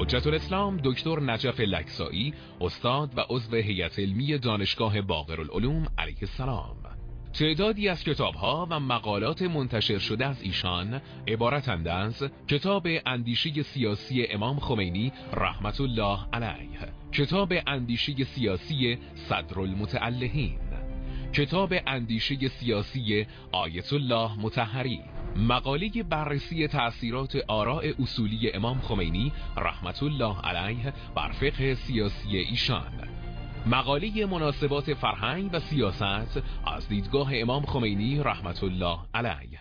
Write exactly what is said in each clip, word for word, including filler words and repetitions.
حجت الاسلام دکتر نجف لکسایی، استاد و عضو هیئت علمی دانشگاه باقرالعلوم علیه السلام. تعدادی از کتاب‌ها و مقالات منتشر شده از ایشان عبارتند از کتاب اندیشه سیاسی امام خمینی رحمت الله علیه، کتاب اندیشه سیاسی صدرالمتألهین، کتاب اندیشه سیاسی آیت الله مطهری، مقاله بررسی تأثیرات آراء اصولی امام خمینی رحمت الله علیه بر فقه سیاسی ایشان، مقاله مناسبات فرهنگ و سیاست از دیدگاه امام خمینی رحمت الله علیه.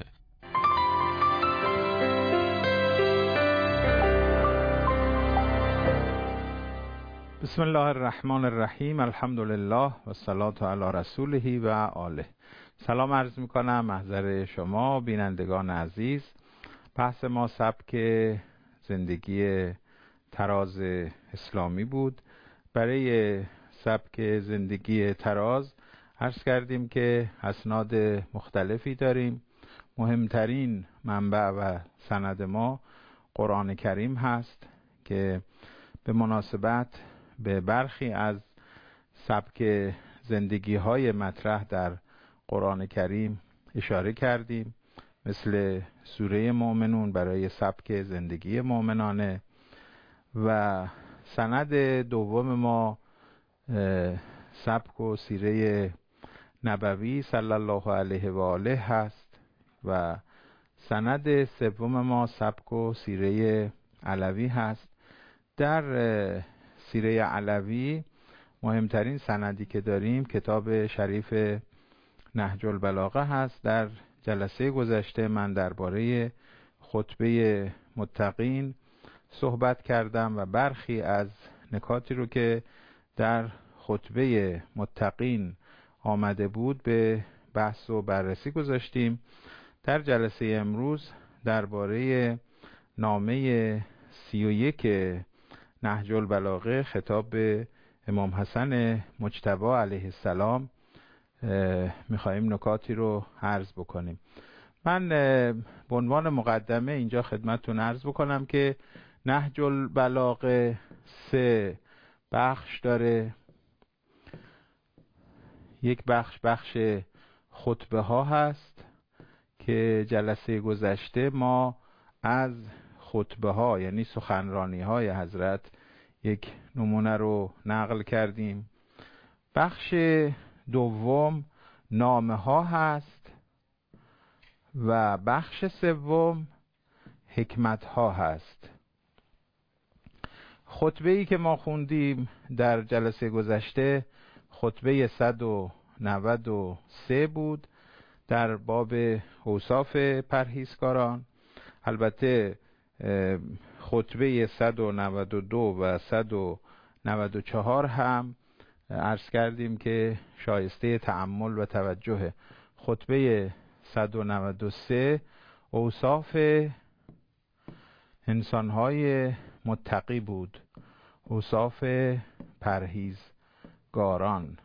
بسم الله الرحمن الرحیم، الحمد لله و الصلاة علی رسوله و آله. سلام عرض میکنم محضر شما بینندگان عزیز. بحث ما سبک زندگی تراز اسلامی بود. برای سبک زندگی تراز عرض کردیم که اسناد مختلفی داریم. مهمترین منبع و سند ما قرآن کریم هست که به مناسبت به برخی از سبک زندگی های مطرح در قرآن کریم اشاره کردیم، مثل سوره مؤمنون برای سبک زندگی مؤمنانه، و سند دوم ما سبک و سیره نبوی صلی الله علیه و آله هست و سند سوم ما سبک و سیره علوی هست. در سیره علوی مهمترین سندی که داریم کتاب شریف نهج البلاغه هست. در جلسه گذشته من درباره خطبه متقین صحبت کردم و برخی از نکاتی رو که در خطبه متقین آمده بود به بحث و بررسی گذاشتیم. در جلسه امروز درباره نامه سی و یک نهج البلاغه خطاب به امام حسن مجتبی علیه السلام میخواییم نکاتی رو عرض بکنیم. من به عنوان مقدمه اینجا خدمتتون عرض بکنم که نهج البلاغه سه بخش داره. یک بخش بخش خطبه ها هست که جلسه گذشته ما از خطبه ها یعنی سخنرانی های حضرت یک نمونه رو نقل کردیم. بخش دوم نامه ها هست و بخش سوم حکمت ها هست. خطبه ای که ما خوندیم در جلسه گذشته خطبه صد و نود و سه بود در باب اوصاف پرهیزکاران. البته خطبه صد و نود و دو و صد و نود و چهار هم عرض کردیم که شایسته تأمل و توجه. خطبه صد و نود و سه اوصاف انسانهای متقی بود، اوصاف پرهیزگاران.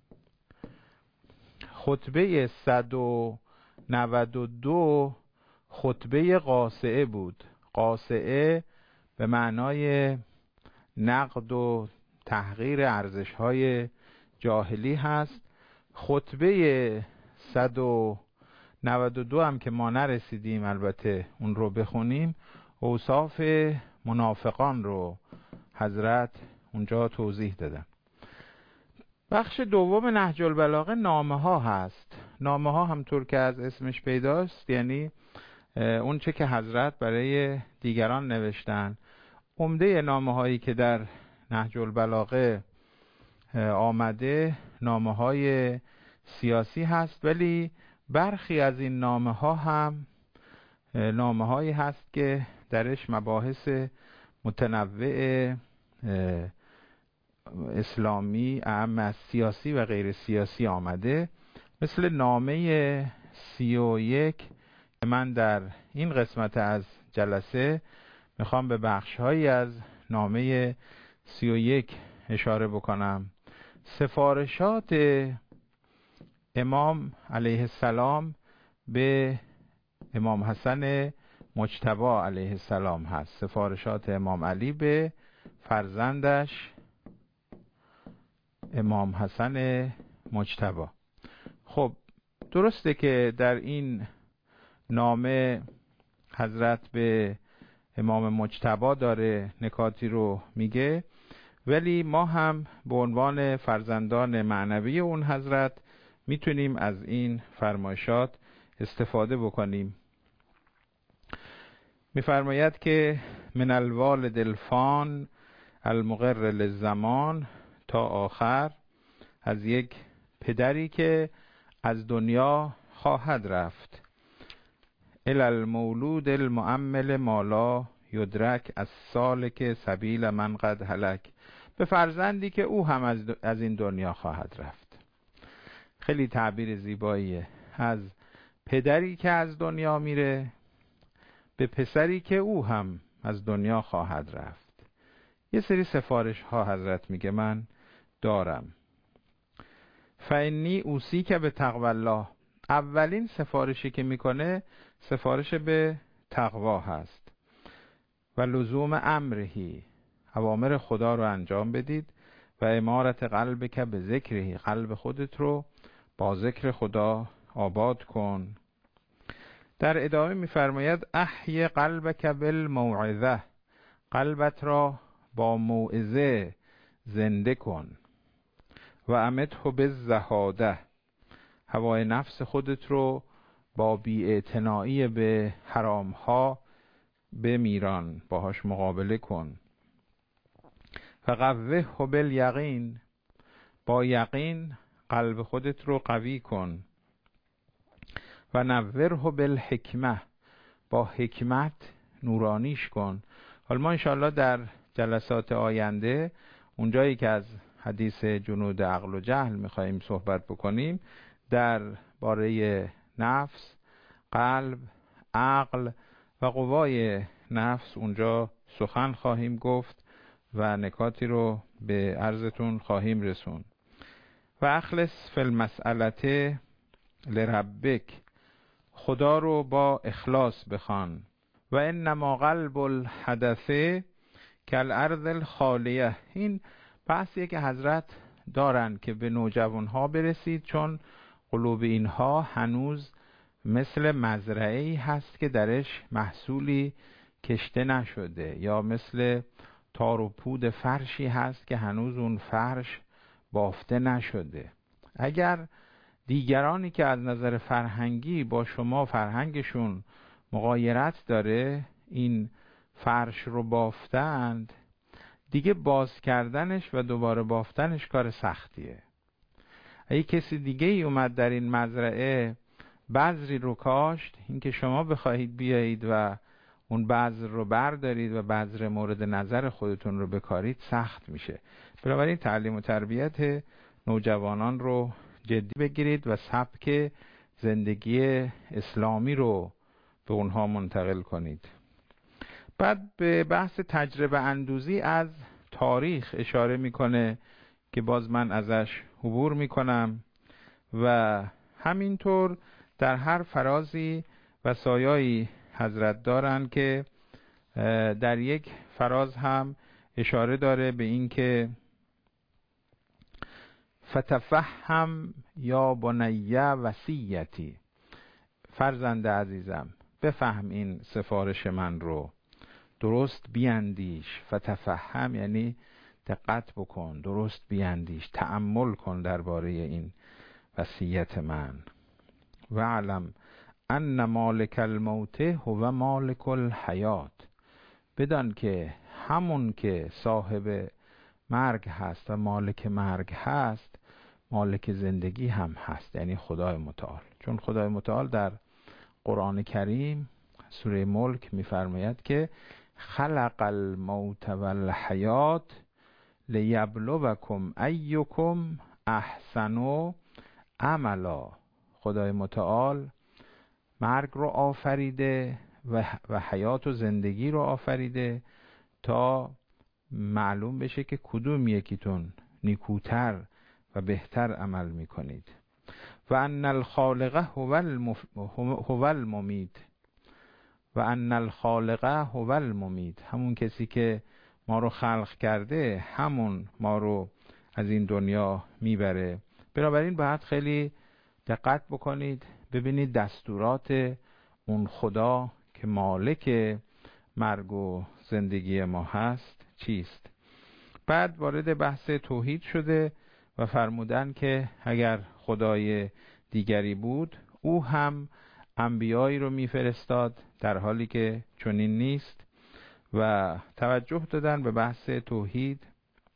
خطبه صد و نود و دو خطبه قاصعه بود. قاصعه به معنای نقد و تحقیر ارزش‌های جاهلی هست. خطبه صد و نود و دو هم که ما نرسیدیم البته اون رو بخونیم، اوصاف منافقان رو حضرت اونجا توضیح دادن. بخش دوم نهج البلاغه نامه ها هست. نامه ها همطور که از اسمش پیداست یعنی اون چه که حضرت برای دیگران نوشتن. عمده نامه هایی که در نهج البلاغه آمده نامه های سیاسی هست، ولی برخی از این نامه ها هم نامه هایی هست که درش مباحث متنوع اسلامی اعم از سیاسی و غیر سیاسی آمده، مثل نامه سی و یک که من در این قسمت از جلسه میخوام به بخش هایی از نامه سی و یک اشاره بکنم. سفارشات امام علیه السلام به امام حسن مجتبی علیه السلام هست. سفارشات امام علی به فرزندش امام حسن مجتبی. خب درسته که در این نامه حضرت به امام مجتبی داره نکاتی رو میگه، ولی ما هم به عنوان فرزندان معنوی اون حضرت میتونیم از این فرمایشات استفاده بکنیم. میفرماید که من الوالد الفان المقر للزمان تا آخر، از یک پدری که از دنیا خواهد رفت، الی المولود المؤمل مالا یدرک از سالک سبیل من قد هلک، به فرزندی که او هم از, از این دنیا خواهد رفت. خیلی تعبیر زیباییه، از پدری که از دنیا میره به پسری که او هم از دنیا خواهد رفت. یه سری سفارش ها حضرت میگه من دارم. فانی اوصیک به تقوی الله، اولین سفارشی که میکنه سفارش به تقوا هست. و لزوم امرهی، اوامر خدا رو انجام بدید. و امارت قلب که به ذکرهی، قلب خودت رو با ذکر خدا آباد کن. در ادامه میفرماید احی قلبک بالموعظه، قلبت را با موعظه زنده کن. و امته بالزهاده، هوای نفس خودت رو با بی‌اعتنایی به حرام ها بمیران، باهاش مقابله کن. و قوه بالیقین، با یقین قلب خودت رو قوی کن. و نوره بالحکمه، با حکمت نورانیش کن. حالا ما انشاءالله در جلسات آینده اونجایی که از حدیث جنود عقل و جهل میخواییم صحبت بکنیم، در باره نفس، قلب، عقل و قوای نفس اونجا سخن خواهیم گفت و نکاتی رو به عرضتون خواهیم رسون. و اخلص فی المسئلة لربک، خدا رو با اخلاص بخوان. و انما قلب الحدث کالارض الخالیه، این بحثیه که حضرت دارن که به نوجوانها برسید، چون قلوب اینها هنوز مثل مزرعه‌ای هست که درش محصولی کشته نشده، یا مثل تار و پود فرشی هست که هنوز اون فرش بافته نشده. اگر دیگرانی که از نظر فرهنگی با شما فرهنگشون مغایرت داره این فرش رو بافتند، دیگه باز کردنش و دوباره بافتنش کار سختیه. اگه کسی دیگه ای اومد در این مزرعه بذری رو کاشت، این که شما بخواهید بیایید و اون بذر رو بردارید و بذر مورد نظر خودتون رو بکارید سخت میشه. بنابراین تعلیم و تربیت نوجوانان رو جدی بگیرید و سبک زندگی اسلامی رو به اونها منتقل کنید. بعد به بحث تجربه اندوزی از تاریخ اشاره میکنه که باز من ازش عبور میکنم و همینطور در هر فرازی وصایایی حضرت دارن که در یک فراز هم اشاره داره به این که فتفهم یا بنی وصیتی، فرزند عزیزم بفهم این سفارش من رو، درست بیاندیش. فتفهم یعنی دقت بکن، درست بیاندیش، تأمل کن درباره این وصیت من. و علم ان مالک الموت هو مالک الحیات، بدان که همون که صاحب مرگ هست و مالک مرگ هست مالک زندگی هم هست، یعنی خدای متعال. چون خدای متعال در قرآن کریم سوره ملک میفرماید که خلق الموت والحیات لیبلوکم ایکم احسن عملا، خدای متعال مرگ رو آفریده و حیات و زندگی رو آفریده تا معلوم بشه که کدوم یکیتون نیکوتر و بهتر عمل میکنید. و ان الخالق هو المف... هو الممید، و ان الخالق هو الممید، همون کسی که ما رو خلق کرده همون ما رو از این دنیا میبره. بنابراین باید خیلی دقت بکنید، ببینید دستورات اون خدا که مالک مرگ و زندگی ما هست چیست. بعد وارد بحث توحید شده و فرمودن که اگر خدای دیگری بود او هم انبیایی رو میفرستاد، در حالی که چنین نیست و توجه دادن به بحث توحید.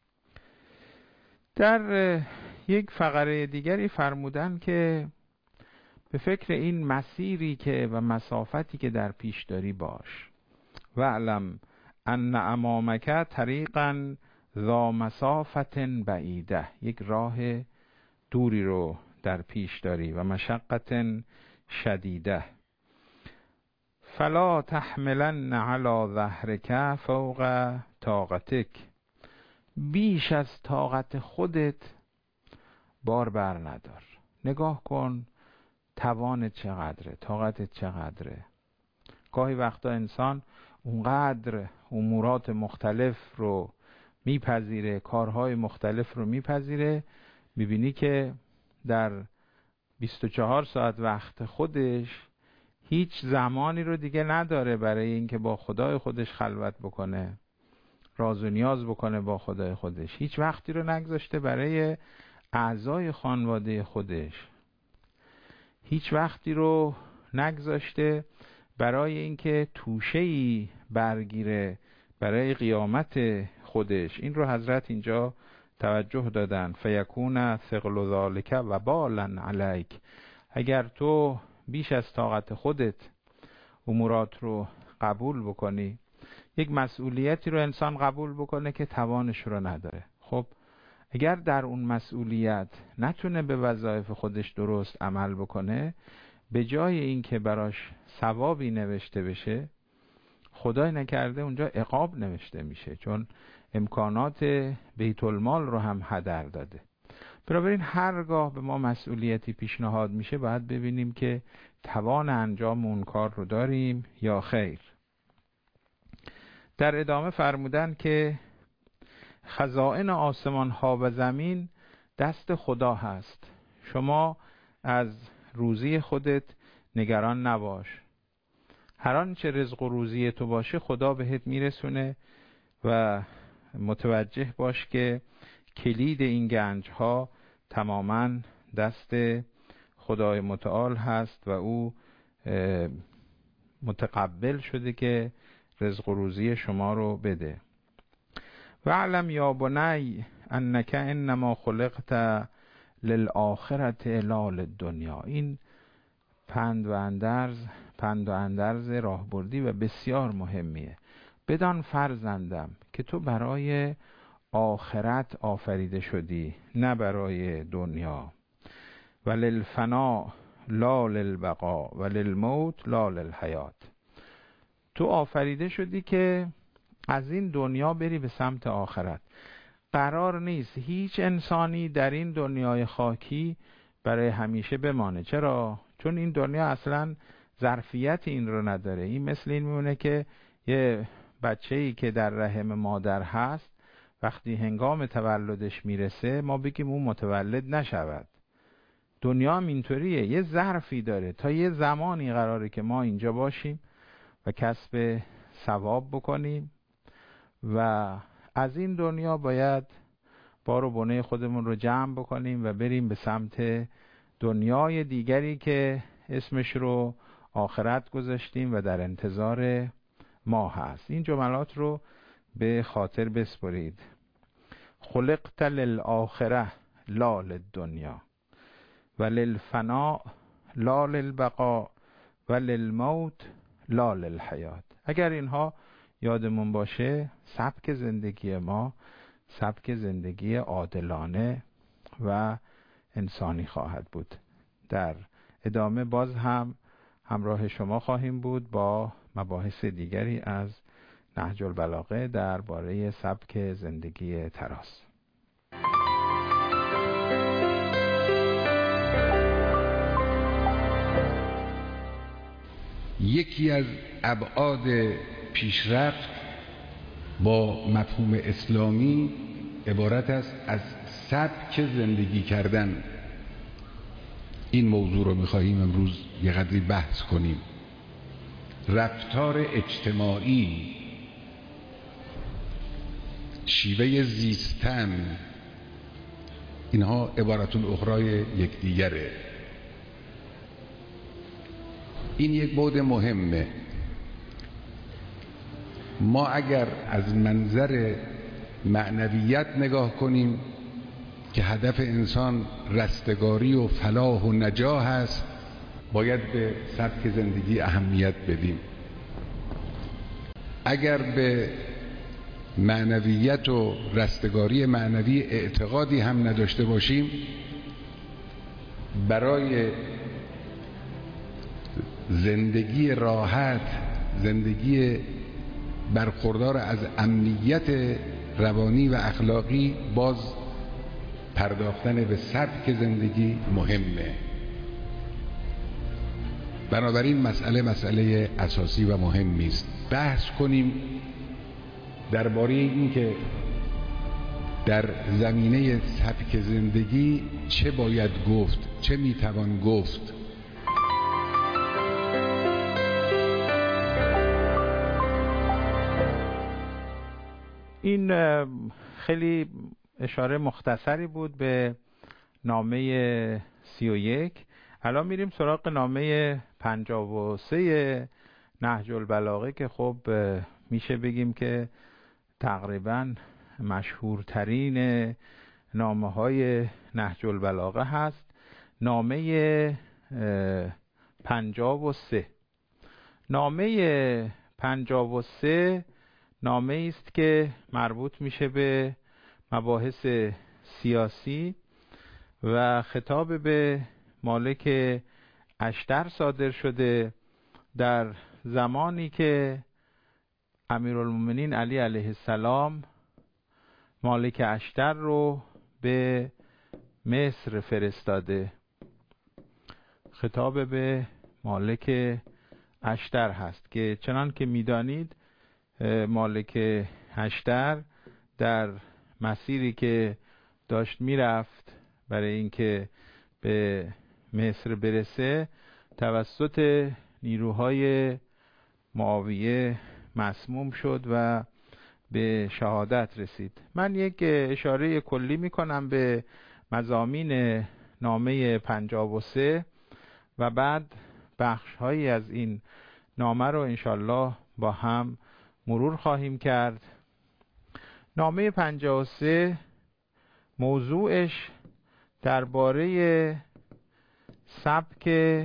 در یک فقره دیگری فرمودن که به فکر این مسیری که و مسافتی که در پیش داری باش و علم ان امامک طریقا ذا مسافت بعیده، یک راه دوری رو در پیش داری و مشقت شدیده. فلا تحملن علی ظهرک فوق طاقتک، بیش از طاقت خودت بار بر ندار. نگاه کن توانت چقدره، طاقتت چقدره. گاهی وقتا انسان اونقدر امورات مختلف رو میپذیره، کارهای مختلف رو میپذیره، میبینی که در بیست و چهار ساعت وقت خودش هیچ زمانی رو دیگه نداره برای اینکه با خدای خودش خلوت بکنه، راز و نیاز بکنه با خدای خودش. هیچ وقتی رو نگذاشته برای اعضای خانواده خودش، هیچ وقتی رو نگذاشته برای اینکه توشه‌ای برگیره برای قیامت خودش. این رو حضرت اینجا توجه دادن، فیکون ثقل ذالک و بالا علیک. اگر تو بیش از طاقت خودت امورات رو قبول بکنی، یک مسئولیتی رو انسان قبول بکنه که توانش رو نداره، خب اگر در اون مسئولیت نتونه به وظایف خودش درست عمل بکنه، به جای اینکه براش ثوابی نوشته بشه، خدای نکرده اونجا عقاب نوشته میشه، چون امکانات بیت المال رو هم هدر داده. بنابراین هرگاه به ما مسئولیتی پیشنهاد میشه باید ببینیم که توان انجام اون کار رو داریم یا خیر. در ادامه فرمودن که خزائن آسمان ها و زمین دست خدا هست، شما از روزی خودت نگران نباش، هر آنچه رزق و روزی تو باشه خدا بهت میرسونه و متوجه باش که کلید این گنج ها تماما دست خدای متعال هست و او متقبل شده که رزق و روزی شما رو بده. و علم یا بنی انک انما خلقت للآخرت لا للدنیا. این پند و اندرز پند و اندرز راهبردی و بسیار مهمیه. بدان فرزندم که تو برای آخرت آفریده شدی، نه برای دنیا. و للفنا لا للبقا و للموت لا للحیات. تو آفریده شدی که از این دنیا بری به سمت آخرت. قرار نیست هیچ انسانی در این دنیای خاکی برای همیشه بمانه. چرا؟ چون این دنیا اصلا ظرفیت این رو نداره. این مثل این میمونه که یه بچه‌ای که در رحم مادر هست وقتی هنگام تولدش میرسه ما بگیم اون متولد نشود. دنیا هم اینطوریه، یه ظرفی داره، تا یه زمانی قراره که ما اینجا باشیم و کسب ثواب بکنیم و از این دنیا باید بار و بنه خودمون رو جمع بکنیم و بریم به سمت دنیای دیگری که اسمش رو آخرت گذاشتیم و در انتظار ما هست. این جملات رو به خاطر بسپرید. خلقت للآخره لا للدنیا و للفنا لا للبقا و للموت لا للحیات. اگر اینها یادمون باشه سبک زندگی ما سبک زندگی عادلانه و انسانی خواهد بود. در ادامه باز هم همراه شما خواهیم بود با مباحث دیگری از نهج البلاغه درباره سبک زندگی تراس. یکی از ابعاد پیشرفت با مفهوم اسلامی عبارت است از سبک زندگی کردن. این موضوع رو می‌خواهیم امروز یه قدری بحث کنیم. رفتار اجتماعی، شیوه زیستن، اینها عبارتون اخرای یکدیگره. این یک بعد مهمه. ما اگر از منظر معنویت نگاه کنیم که هدف انسان رستگاری و فلاح و نجاح است، باید به سبک زندگی اهمیت بدیم. اگر به معنویت و رستگاری معنوی اعتقادی هم نداشته باشیم، برای زندگی راحت، زندگی برخوردار از امنیت روانی و اخلاقی، باز پرداختن به سبک زندگی مهمه. بنابراین مسئله مسئله اساسی و مهمی است. بحث کنیم درباره این که در زمینه سبک زندگی چه باید گفت، چه میتوان گفت. این خیلی اشاره مختصری بود به نامه سی و یک. الان میریم سراغ نامه پنجاه و سه نهج البلاغه که خب میشه بگیم که تقریبا مشهورترین نامه های نهج البلاغه هست. نامه پنجاه و سه. نامه پنجاه و سه نامه است که مربوط میشه به مباحث سیاسی و خطاب به مالک اشتر صادر شده در زمانی که امیرالمومنین علی علیه السلام مالک اشتر رو به مصر فرستاده. خطاب به مالک اشتر هست که چنان که میدانید مالک اشتر در مسیری که داشت میرفت برای اینکه به مصر برسه توسط نیروهای معاویه مسموم شد و به شهادت رسید. من یک اشاره کلی میکنم به مضامین نامه پنجاه و سه و بعد بخش هایی از این نامه رو انشالله با هم مرور خواهیم کرد. نامه پنجاه و سه موضوعش درباره سبک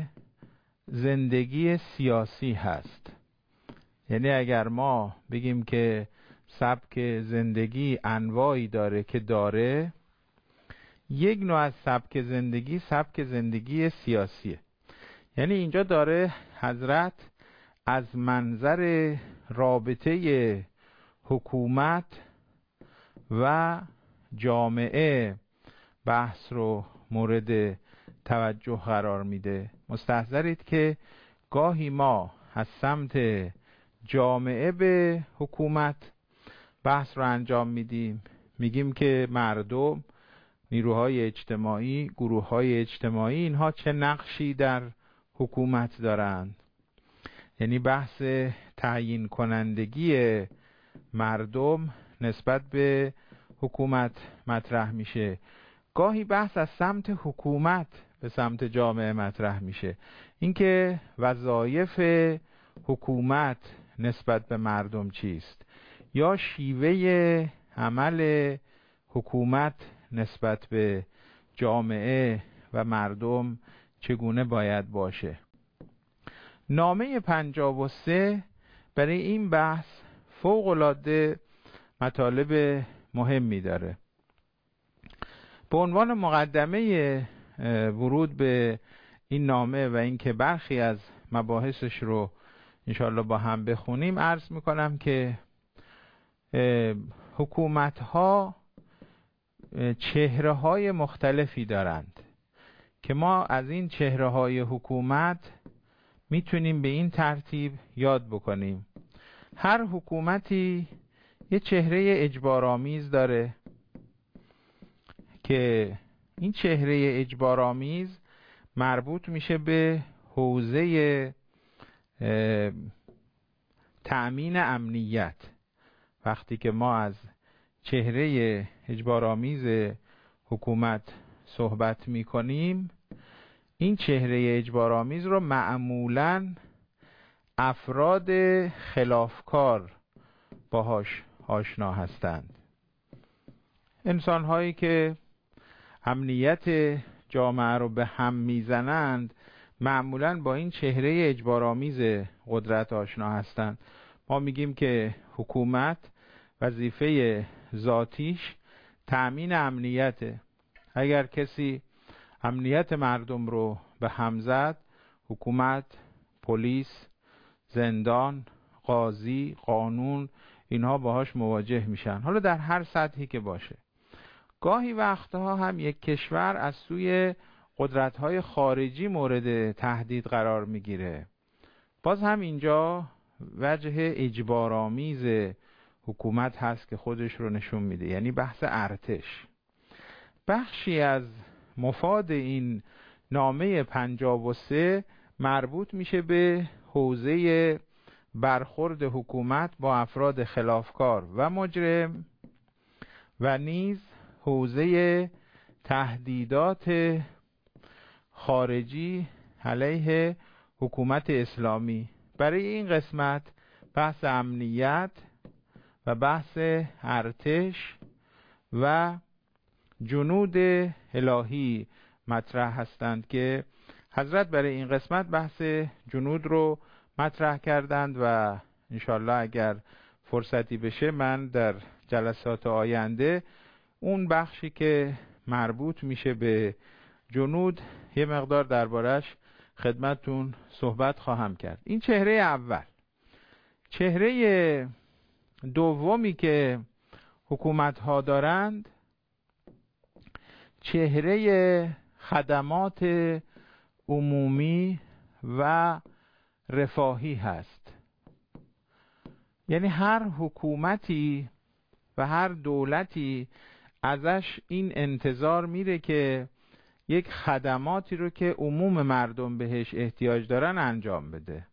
زندگی سیاسی هست. یعنی اگر ما بگیم که سبک زندگی انواعی داره که داره، یک نوع از سبک زندگی سبک زندگی سیاسیه. یعنی اینجا داره حضرت از منظر رابطه حکومت و جامعه بحث رو مورد توجه قرار میده. مستحضرید که گاهی ما از سمت جامعه به حکومت بحث رو انجام میدیم، میگیم که مردم، نیروهای اجتماعی، گروههای اجتماعی، اینها چه نقشی در حکومت دارند. یعنی بحث تعیین کنندگی مردم نسبت به حکومت مطرح میشه. گاهی بحث از سمت حکومت به سمت جامعه مطرح میشه، اینکه وظایف حکومت نسبت به مردم چیست، یا شیوه عمل حکومت نسبت به جامعه و مردم چگونه باید باشه. نامه پنجاه و سه برای این بحث فوق‌العاده مطالب مهمی داره. به عنوان مقدمه ورود به این نامه و اینکه برخی از مباحثش رو انشاءالله با هم بخونیم، عرض میکنم که حکومت ها چهره های مختلفی دارند که ما از این چهره های حکومت میتونیم به این ترتیب یاد بکنیم. هر حکومتی یه چهره اجبارآمیز داره که این چهره اجبارآمیز مربوط میشه به حوزه تأمین امنیت. وقتی که ما از چهره اجبارآمیز حکومت صحبت میکنیم، این چهره اجبارآمیز رو معمولاً افراد خلافکار باهاش آشنا هستند. انسان‌هایی که امنیت جامعه رو به هم میزنند معمولاً با این چهره اجبارآمیز قدرت آشنا هستند. ما میگیم که حکومت وظیفه ذاتیش تأمین امنیته. اگر کسی امنیت مردم رو به هم زد، حکومت، پلیس، زندان، قاضی، قانون، اینها باهاش مواجه میشن، حالا در هر سطحی که باشه. گاهی وقتها هم یک کشور از سوی قدرت‌های خارجی مورد تهدید قرار میگیره. باز هم اینجا وجه اجبارآمیز حکومت هست که خودش رو نشون میده، یعنی بحث ارتش. بخشی از مفاد این نامه پنجاه و سه مربوط میشه به حوزه برخورد حکومت با افراد خلافکار و مجرم و نیز حوزه تهدیدات خارجی علیه حکومت اسلامی. برای این قسمت بحث امنیت و بحث ارتش و جنود الهی مطرح هستند که حضرت برای این قسمت بحث جنود رو مطرح کردند و انشالله اگر فرصتی بشه من در جلسات آینده اون بخشی که مربوط میشه به جنود یه مقدار دربارش خدمتتون صحبت خواهم کرد. این چهره اول. چهره دومی که حکومت ها دارند چهره خدمات عمومی و رفاهی هست. یعنی هر حکومتی و هر دولتی ازش این انتظار میره که یک خدماتی رو که عموم مردم بهش احتیاج دارن انجام بده.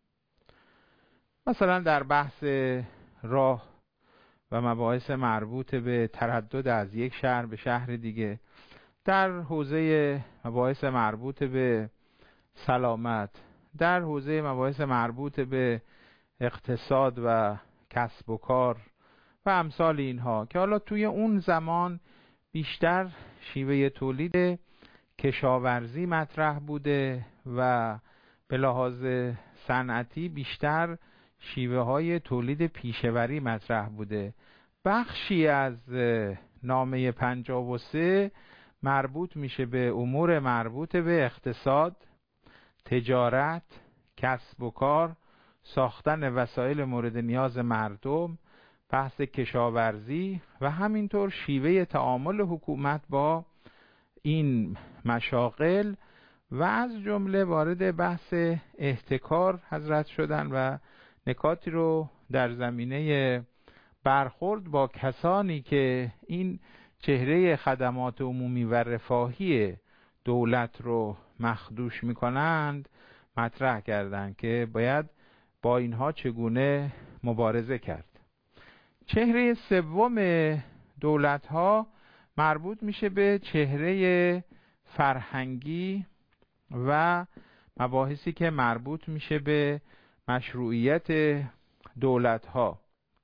مثلا در بحث راه و مباحث مربوط به تردد از یک شهر به شهر دیگه، در حوزه مباحث مربوط به سلامت، در حوزه مباحث مربوط به اقتصاد و کسب و کار و امثال اینها، که حالا توی اون زمان بیشتر شیوه تولید کشاورزی مطرح بوده و به لحاظ صنعتی بیشتر شیوه های تولید پیشه‌وری مطرح بوده. بخشی از نامه پنجاه و سه مربوط میشه به امور مربوط به اقتصاد، تجارت، کسب و کار، ساختن وسایل مورد نیاز مردم، بحث کشاورزی و همینطور شیوه تعامل حکومت با این مشاغل و از جمله وارد بحث احتکار حضرت شدن و نکاتی رو در زمینه برخورد با کسانی که این چهره خدمات عمومی و رفاهی دولت رو مخدوش میکنند مطرح کردند که باید با اینها چگونه مبارزه کرد. چهره سوم دولت ها مربوط میشه به چهره فرهنگی و مباحثی که مربوط میشه به مشروعیت دولت ها،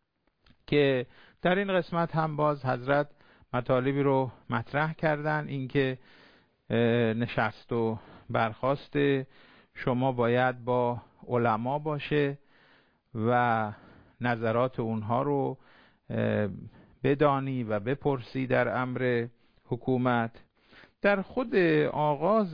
که در این قسمت هم باز حضرت مطالبی رو مطرح کردن. اینکه نشست و برخاست شما باید با علما باشه و نظرات اونها رو بدانی و بپرسی در امر حکومت. در خود آغاز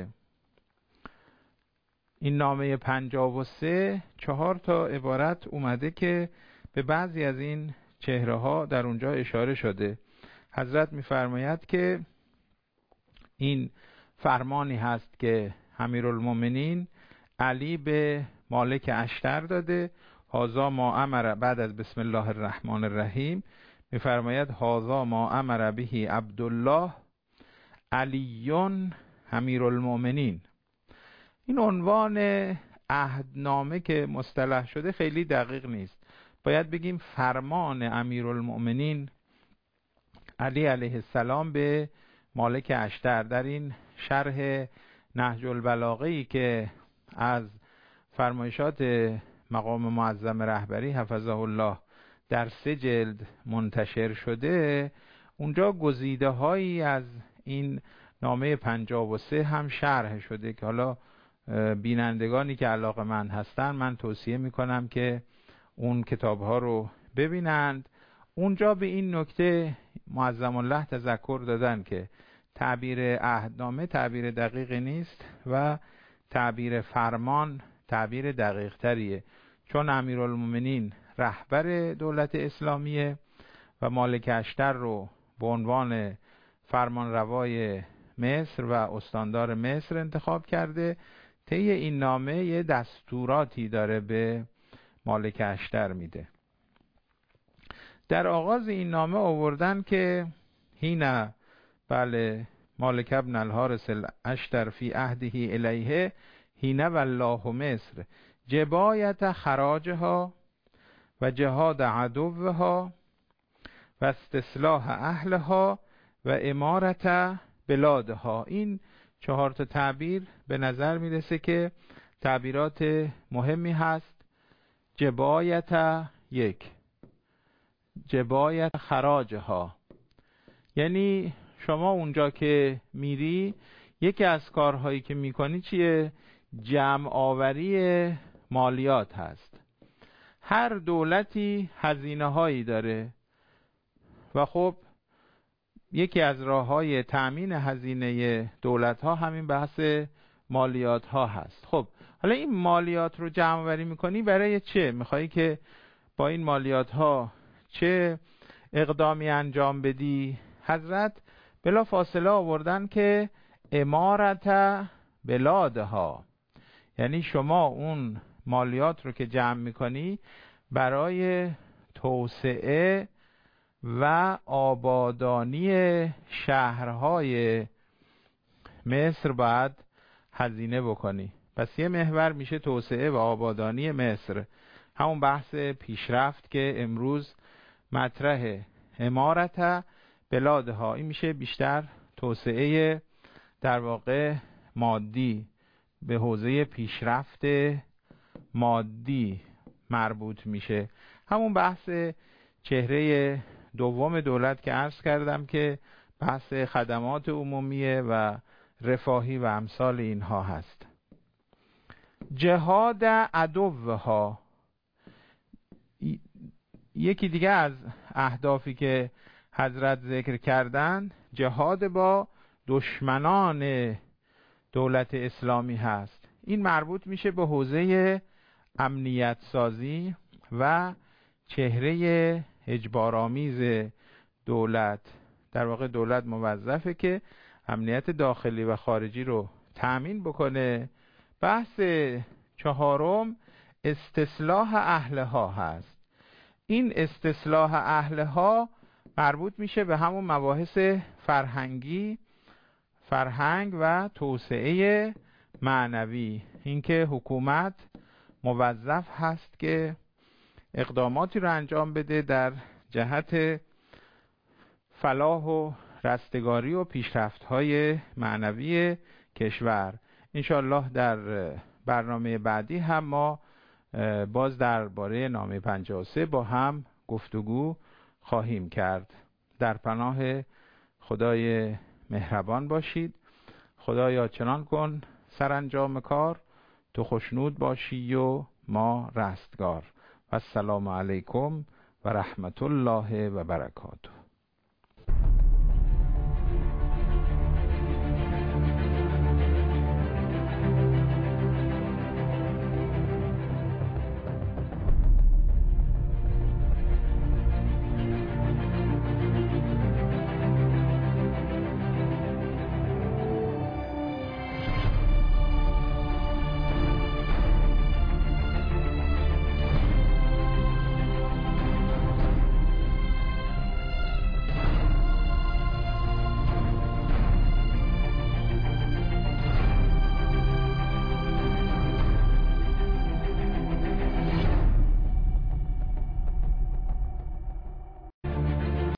این نامه پنجاه و سه چهار تا عبارت اومده که به بعضی از این چهره ها در اونجا اشاره شده. حضرت می‌فرماید که این فرمانی هست که امیرالمومنین علی به مالک اشتر داده، هذا ما امر، بعد از بسم الله الرحمن الرحیم میفرماید هذا ما امر به عبدالله علی امیرالمؤمنین. این عنوان عهدنامه که مصطلح شده خیلی دقیق نیست، باید بگیم فرمان امیرالمؤمنین علی علیه السلام به مالک اشتر. در این شرح نهج البلاغه‌ای که از فرمایشات مقام معظم رهبری حفظه الله در سه جلد منتشر شده، اونجا گزیده هایی از این نامه پنجاه و سه هم شرح شده که حالا بینندگانی که علاقه‌مند هستن من توصیه میکنم که اون کتاب ها رو ببینند. اونجا به این نکته معظم الله تذکر دادن که تعبیر عهدنامه تعبیر دقیقی نیست و تعبیر فرمان تعبیر دقیق تریه، چون امیرالمومنین رهبر دولت اسلامیه و مالک اشتر رو به عنوان فرمانروای مصر و استاندار مصر انتخاب کرده. طی این نامه یه دستوراتی داره به مالک اشتر میده. در آغاز این نامه آوردن که هینا بله مالک ابن الحارث الاشتر فی عهده الیه هینا والله مصر جبایت خراجها و جهاد عدوها و استصلاح اهلها و امارت بلادها. این چهار تا تعبیر به نظر میرسه که تعبیرات مهمی هست. جبایت، یک، جبایت خراجها، یعنی شما اونجا که میری یکی از کارهایی که میکنی چیه؟ جمع آوری مالیات هست. هر دولتی هزینه هایی داره و خب یکی از راه‌های تأمین هزینه دولت ها همین بحث مالیات ها هست. خب حالا این مالیات رو جمع آوری میکنی برای چه؟ میخوایی که با این مالیات ها چه اقدامی انجام بدی؟ حضرت بلا فاصله آوردن که امارت بلادها، یعنی شما اون مالیات رو که جمع میکنی برای توسعه و آبادانی شهرهای مصر باید هزینه بکنی. پس یه محور میشه توسعه و آبادانی مصر، همون بحث پیشرفت که امروز مطرحه. امارت بلادها این میشه بیشتر توسعه در واقع مادی، به حوزه پیشرفت مادی مربوط میشه. همون بحث چهره دوم دولت که عرض کردم که بحث خدمات عمومیه و رفاهی و امثال اینها هست. جهاد عدوها، یکی دیگه از اهدافی که حضرت ذکر کردن جهاد با دشمنان دولت اسلامی هست. این مربوط میشه به حوزه امنیت سازی و چهره اجبارآمیز دولت. در واقع دولت موظفه که امنیت داخلی و خارجی رو تأمین بکنه. بحث چهارم استصلاح اهلها هست. این استصلاح اهلها مربوط میشه به همون مباحث فرهنگی، فرهنگ و توسعه معنوی. اینکه حکومت موظف هست که اقداماتی رو انجام بده در جهت فلاح و رستگاری و پیشرفت‌های معنوی کشور. انشاءالله در برنامه بعدی هم ما باز درباره نامه پنجاه و سه با هم گفتگو خواهیم کرد. در پناه خدای مهربان باشید. خدایا چنان کن سرانجام کار تو خوشنود باشی و ما رستگار. و السلام علیکم و رحمت الله و برکاته.